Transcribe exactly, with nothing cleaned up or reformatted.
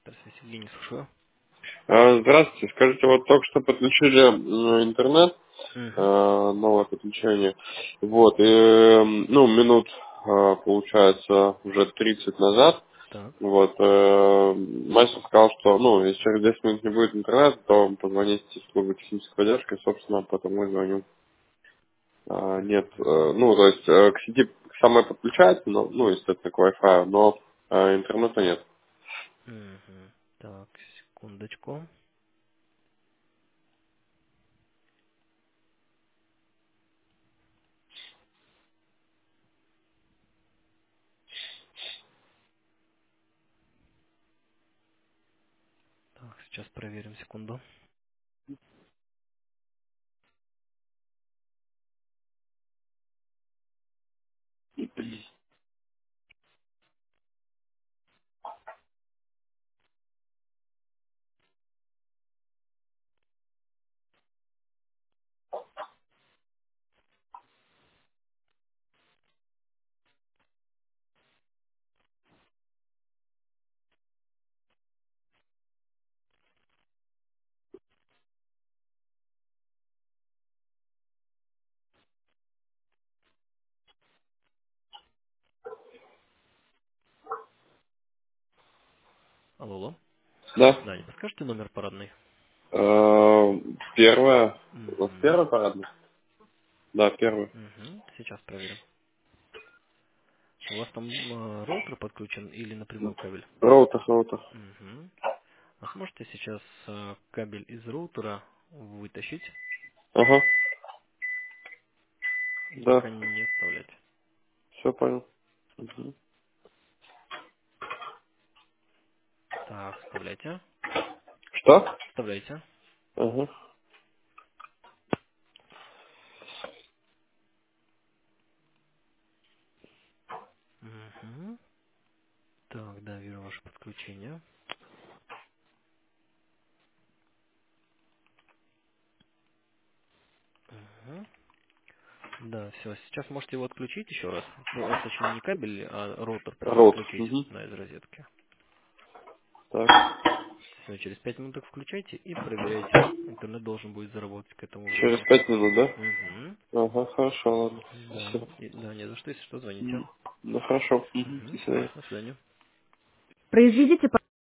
Здравствуйте, Евгений, слушаю. А, Здравствуйте. Скажите, вот только что подключили м, интернет, э, Угу. новое подключение. Вот, и, м, ну, минут, э, получается, уже тридцать назад. Так. Вот, э, мастер сказал, что, ну, если через десять минут не будет интернета, то позвоните в службу технической поддержки, собственно, потому и звоню. А, нет, э, Угу. ну, то есть, э, к сети самое подключается, но, ну, естественно, к Wi-Fi, но э, интернета нет. Угу. Так, секундочку. Так, сейчас проверим, секунду. Алло, алло. Да. Да, не подскажете номер парадный? Э, Первое. У вас Угу. первое парадное? Да, первый. Угу. Сейчас проверим. У вас там э, роутер подключен или напрямую кабель? Роутер, роутер. Угу. А сможете сейчас э, кабель из роутера вытащить Ага, и да, пока не вставлять? все понял. Мгм. Так, вставляйте. Что? Вставляйте. Ага. Угу. Так, да, вижу ваше подключение. Угу. Да, все. Сейчас можете его отключить еще раз. Ну, э, точнее, не кабель, а роутер прямо Роутер. отключить, Угу. да, из розетки. Так. Все, через пять минут включайте и проверяйте. Интернет должен будет заработать к этому Через времени. пять минут, да? Угу. Ага, хорошо, ладно. Да, Спасибо. и- да, не за что, если что, звоните. Мгм. Ну хорошо. Мгм. Угу. До Да, свидания. до свидания. Произведите